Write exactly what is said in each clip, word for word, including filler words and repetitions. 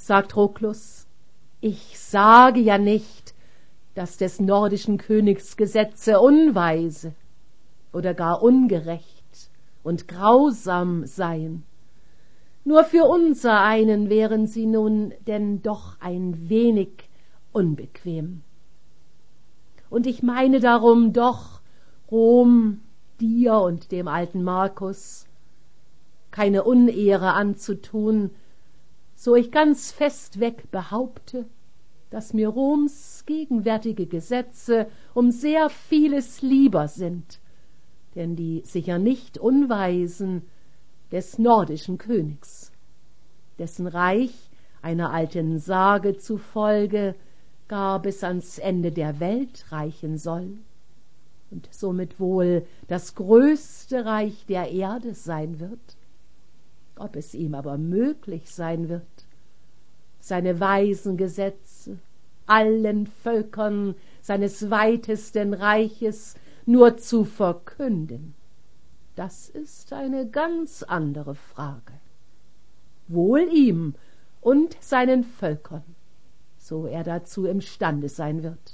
sagt Troklus, ich sage ja nicht, dass des nordischen Königs Gesetze unweise oder gar ungerecht und grausam seien. Nur für unser einen wären sie nun denn doch ein wenig unbequem. Und ich meine darum doch, Rom, dir und dem alten Markus keine Unehre anzutun, so ich ganz festweg behaupte, dass mir Roms gegenwärtige Gesetze um sehr vieles lieber sind, denn die sicher nicht unweisen des nordischen Königs, dessen Reich einer alten Sage zufolge gar bis ans Ende der Welt reichen soll und somit wohl das größte Reich der Erde sein wird. Ob es ihm aber möglich sein wird, seine weisen Gesetze allen Völkern seines weitesten Reiches nur zu verkünden, das ist eine ganz andere Frage. Wohl ihm und seinen Völkern, so er dazu imstande sein wird.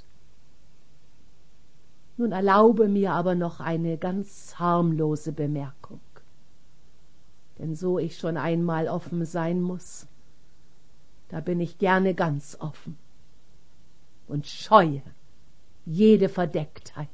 Nun erlaube mir aber noch eine ganz harmlose Bemerkung. Denn so ich schon einmal offen sein muß, da bin ich gerne ganz offen und scheue jede Verdecktheit.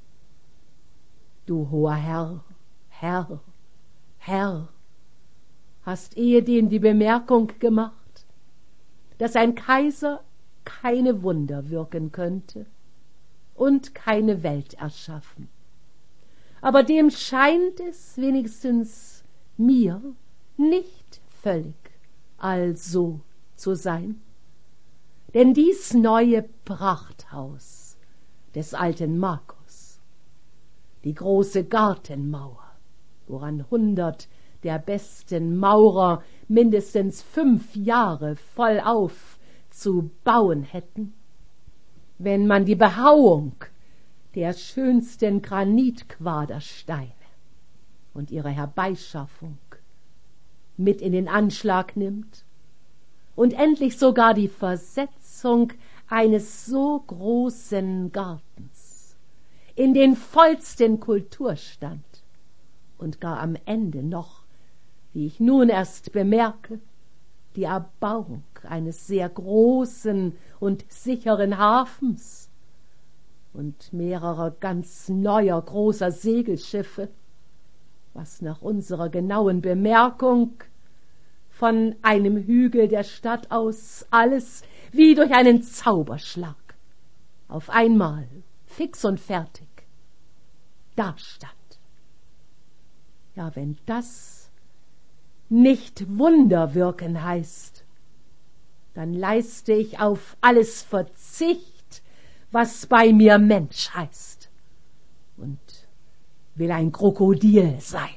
Du hoher Herr, Herr, Herr, hast ehedem die Bemerkung gemacht, dass ein Kaiser keine Wunder wirken könnte und keine Welt erschaffen. Aber dem scheint es wenigstens mir nicht völlig also zu sein. Denn dies neue Prachthaus des alten Markus, die große Gartenmauer, woran hundert der besten Maurer mindestens fünf Jahre vollauf zu bauen hätten, wenn man die Behauung der schönsten Granitquadersteine und ihre Herbeischaffung mit in den Anschlag nimmt und endlich sogar die Versetzung eines so großen Gartens in den vollsten Kulturstand und gar am Ende noch, wie ich nun erst bemerke, die Erbauung eines sehr großen und sicheren Hafens und mehrerer ganz neuer großer Segelschiffe, was nach unserer genauen Bemerkung von einem Hügel der Stadt aus alles wie durch einen Zauberschlag auf einmal fix und fertig dastand. Ja, wenn das nicht Wunder wirken heißt, dann leiste ich auf alles Verzicht, was bei mir Mensch heißt, und will ein Krokodil sein.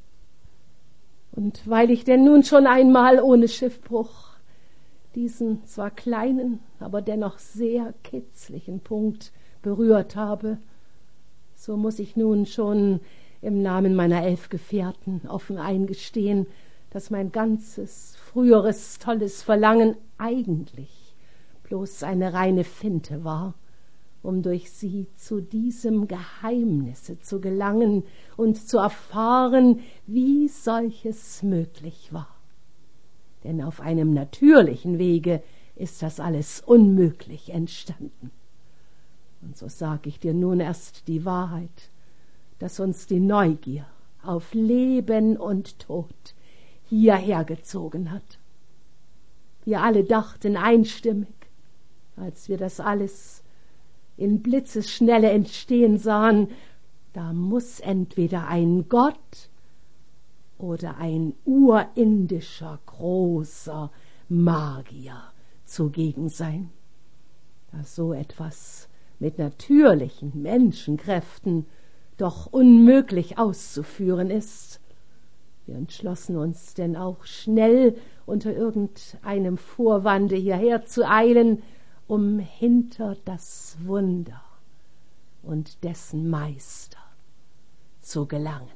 Und weil ich denn nun schon einmal ohne Schiffbruch diesen zwar kleinen, aber dennoch sehr kitzlichen Punkt berührt habe, so muss ich nun schon im Namen meiner elf Gefährten offen eingestehen, dass mein ganzes früheres tolles Verlangen eigentlich bloß eine reine Finte war, um durch sie zu diesem Geheimnisse zu gelangen und zu erfahren, wie solches möglich war. Denn auf einem natürlichen Wege ist das alles unmöglich entstanden. Und so sag ich dir nun erst die Wahrheit, dass uns die Neugier auf Leben und Tod hierher gezogen hat. Wir alle dachten einstimmig, als wir das alles in Blitzesschnelle entstehen sahen, da muß entweder ein Gott oder ein urindischer großer Magier zugegen sein, da so etwas mit natürlichen Menschenkräften doch unmöglich auszuführen ist. Wir entschlossen uns denn auch schnell unter irgendeinem Vorwande hierher zu eilen, um hinter das Wunder und dessen Meister zu gelangen.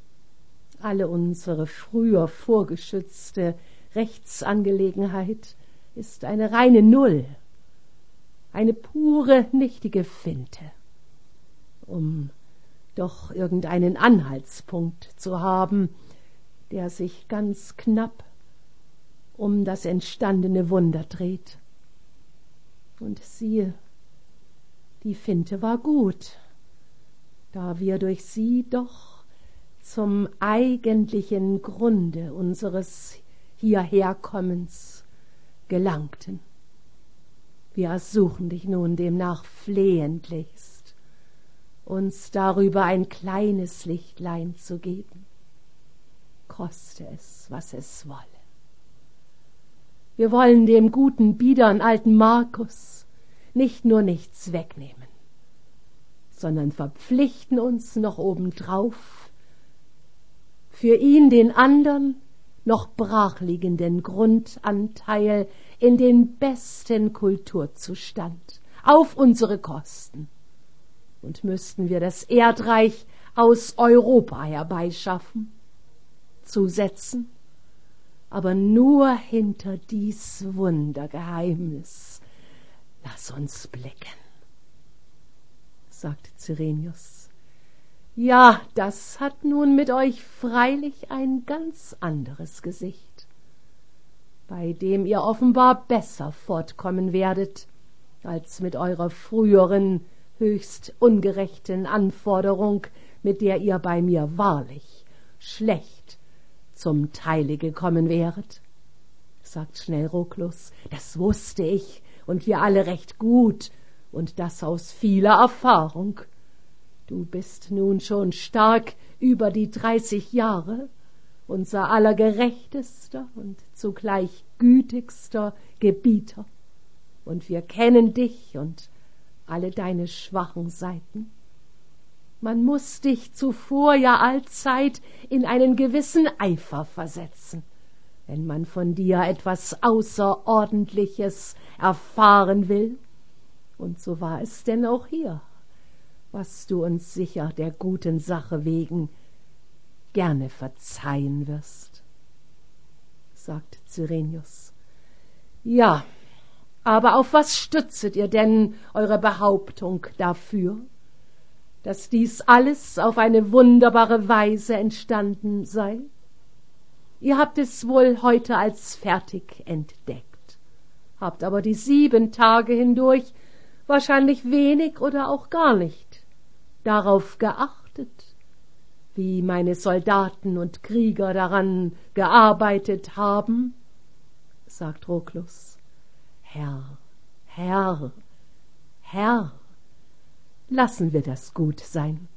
Alle unsere früher vorgeschützte Rechtsangelegenheit ist eine reine Null, eine pure, nichtige Finte, um doch irgendeinen Anhaltspunkt zu haben, der sich ganz knapp um das entstandene Wunder dreht. Und siehe, die Finte war gut, da wir durch sie doch zum eigentlichen Grunde unseres Hierherkommens gelangten. Wir ersuchen dich nun demnach flehentlichst, uns darüber ein kleines Lichtlein zu geben, koste es, was es wolle. Wir wollen dem guten, biedern alten Markus nicht nur nichts wegnehmen, sondern verpflichten uns noch obendrauf, für ihn den andern, noch brachliegenden Grundanteil in den besten Kulturzustand, auf unsere Kosten. Und müssten wir das Erdreich aus Europa herbeischaffen, zusetzen, aber nur hinter dies Wundergeheimnis lass uns blicken, sagte Cyrenius. Ja, das hat nun mit euch freilich ein ganz anderes Gesicht, bei dem ihr offenbar besser fortkommen werdet, als mit eurer früheren, höchst ungerechten Anforderung, mit der ihr bei mir wahrlich schlecht zum Teile gekommen wäret, sagt schnell Roklus. Das wusste ich, und wir alle recht gut, und das aus vieler Erfahrung. Du bist nun schon stark über die dreißig Jahre, unser aller gerechtester und zugleich gütigster Gebieter, und wir kennen dich und alle deine schwachen Seiten. Man muß dich zuvor ja allzeit in einen gewissen Eifer versetzen, wenn man von dir etwas Außerordentliches erfahren will, und so war es denn auch hier, was du uns sicher der guten Sache wegen gerne verzeihen wirst, sagt Cyrenius. Ja, aber auf was stützet ihr denn eure Behauptung dafür, dass dies alles auf eine wunderbare Weise entstanden sei? Ihr habt es wohl heute als fertig entdeckt, habt aber die sieben Tage hindurch wahrscheinlich wenig oder auch gar nicht darauf geachtet, wie meine Soldaten und Krieger daran gearbeitet haben, sagt Roklus. Herr, Herr, Herr, lassen wir das gut sein.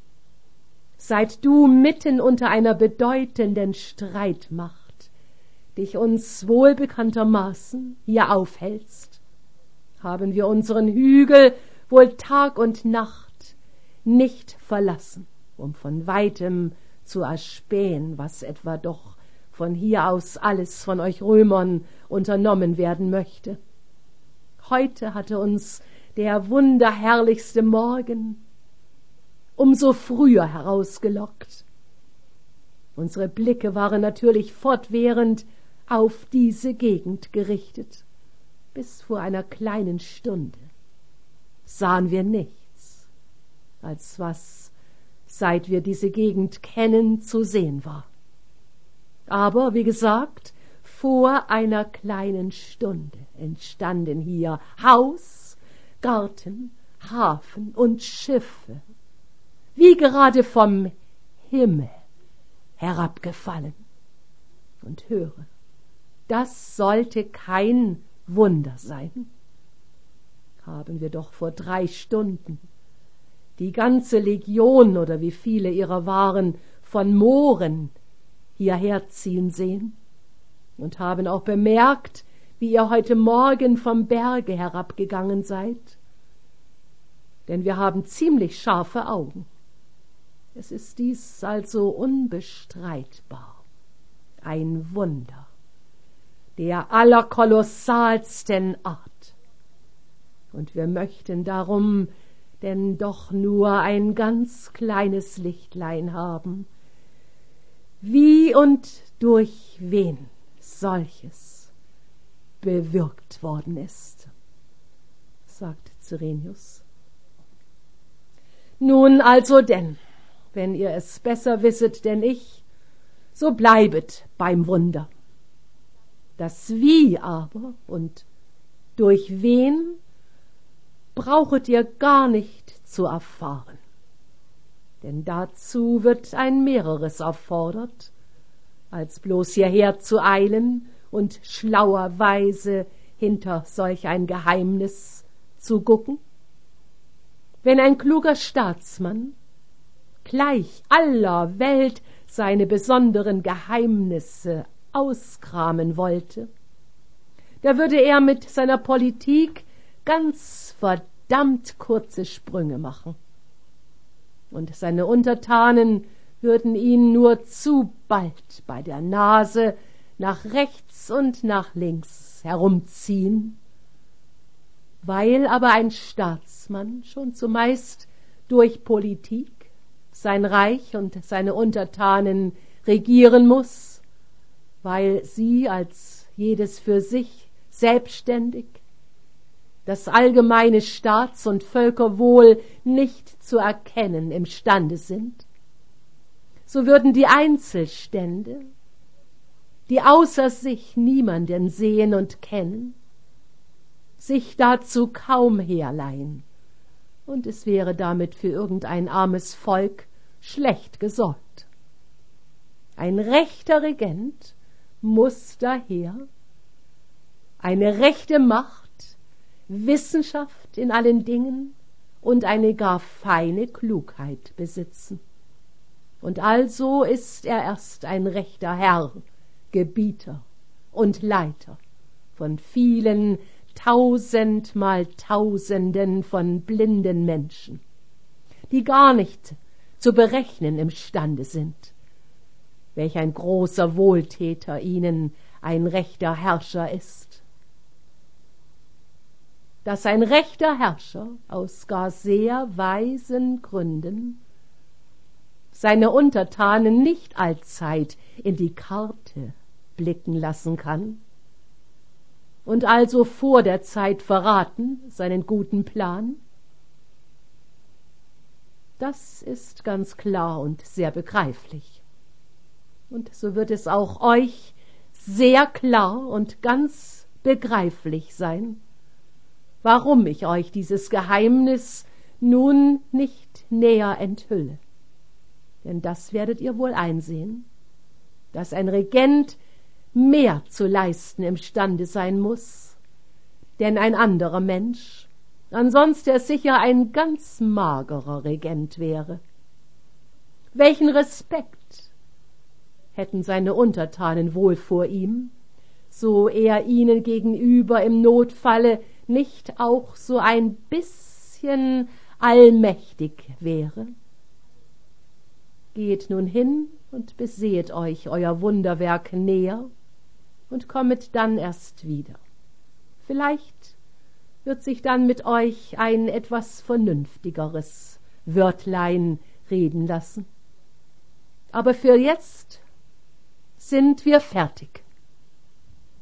Seit du mitten unter einer bedeutenden Streitmacht dich uns wohlbekanntermaßen hier aufhältst, haben wir unseren Hügel wohl Tag und Nacht nicht verlassen, um von weitem zu erspähen, was etwa doch von hier aus alles von euch Römern unternommen werden möchte. Heute hatte uns der wunderherrlichste Morgen umso früher herausgelockt. Unsere Blicke waren natürlich fortwährend auf diese Gegend gerichtet. Bis vor einer kleinen Stunde sahen wir nichts, als was, seit wir diese Gegend kennen, zu sehen war. Aber, wie gesagt, vor einer kleinen Stunde entstanden hier Haus, Garten, Hafen und Schiffe, wie gerade vom Himmel herabgefallen. Und höre, das sollte kein Wunder sein. Haben wir doch vor drei Stunden die ganze Legion, oder wie viele ihrer waren, von Mohren hierher ziehen sehen und haben auch bemerkt, wie ihr heute Morgen vom Berge herabgegangen seid. Denn wir haben ziemlich scharfe Augen. Es ist dies also unbestreitbar ein Wunder der allerkolossalsten Art. Und wir möchten darum denn doch nur ein ganz kleines Lichtlein haben, wie und durch wen solches bewirkt worden ist, sagt Cyrenius. Nun also denn, wenn ihr es besser wisset denn ich, so bleibet beim Wunder. Das Wie aber und durch wen brauchet ihr gar nicht zu erfahren, denn dazu wird ein mehreres erfordert, als bloß hierher zu eilen und schlauerweise hinter solch ein Geheimnis zu gucken. Wenn ein kluger Staatsmann gleich aller Welt seine besonderen Geheimnisse auskramen wollte, da würde er mit seiner Politik ganz verdammt kurze Sprünge machen. Und seine Untertanen würden ihn nur zu bald bei der Nase nach rechts und nach links herumziehen, weil aber ein Staatsmann schon zumeist durch Politik sein Reich und seine Untertanen regieren muss, weil sie als jedes für sich selbstständig das allgemeine Staats- und Völkerwohl nicht zu erkennen imstande sind, so würden die Einzelstände, die außer sich niemanden sehen und kennen, sich dazu kaum herleihen, und es wäre damit für irgendein armes Volk schlecht gesorgt. Ein rechter Regent muß daher eine rechte Macht, Wissenschaft in allen Dingen und eine gar feine Klugheit besitzen. Und also ist er erst ein rechter Herr, Gebieter und Leiter von vielen tausendmal Tausenden von blinden Menschen, die gar nicht zu berechnen imstande sind, welch ein großer Wohltäter ihnen ein rechter Herrscher ist. Dass ein rechter Herrscher aus gar sehr weisen Gründen seine Untertanen nicht allzeit in die Karte blicken lassen kann und also vor der Zeit verraten seinen guten Plan, das ist ganz klar und sehr begreiflich. Und so wird es auch euch sehr klar und ganz begreiflich sein, warum ich euch dieses Geheimnis nun nicht näher enthülle. Denn das werdet ihr wohl einsehen, dass ein Regent mehr zu leisten imstande sein muß, denn ein anderer Mensch, ansonsten er sicher ein ganz magerer Regent wäre. Welchen Respekt hätten seine Untertanen wohl vor ihm, so er ihnen gegenüber im Notfalle nicht auch so ein bisschen allmächtig wäre? Geht nun hin und besehet euch euer Wunderwerk näher und kommet dann erst wieder. Vielleicht wird sich dann mit euch ein etwas vernünftigeres Wörtlein reden lassen. Aber für jetzt sind wir fertig.